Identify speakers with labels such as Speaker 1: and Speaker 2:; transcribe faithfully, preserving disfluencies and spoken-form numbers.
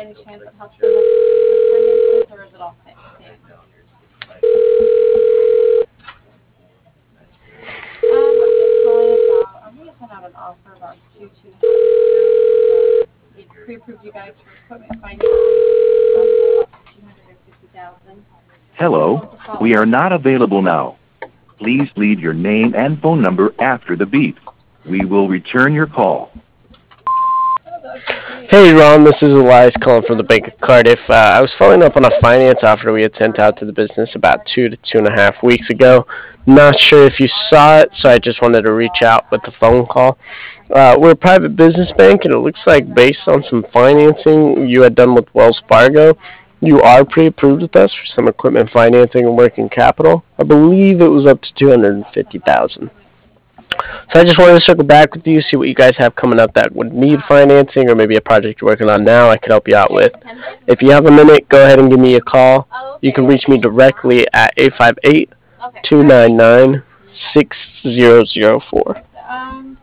Speaker 1: any chance it helps them with business finances, or is it all same? same? Um, I'm just calling about, I'm going to send out an offer about two, two and a half weeks ago. We pre-approved you guys for equipment financing up to two hundred fifty thousand dollars.
Speaker 2: Hello, we are not available now. Please leave your name and phone number after the beep. We will return your call.
Speaker 3: Hey Ron, this is Elias calling from the Bank of Cardiff. Uh, I was following up on a finance offer we had sent out to the business about two to two and a half weeks ago. Not sure if you saw it, so I just wanted to reach out with the phone call. Uh, we're a private business bank, and it looks like based on some financing you had done with Wells Fargo, you are pre-approved with us for some equipment financing and working capital. I believe it was up to two hundred fifty thousand dollars. So I just wanted to circle back with you, see what you guys have coming up that would need financing, or maybe a project you're working on now I could help you out with. If you have a minute, go ahead and give me a call. You can reach me directly at eight five eight, two nine nine, six zero zero four.
Speaker 1: Um,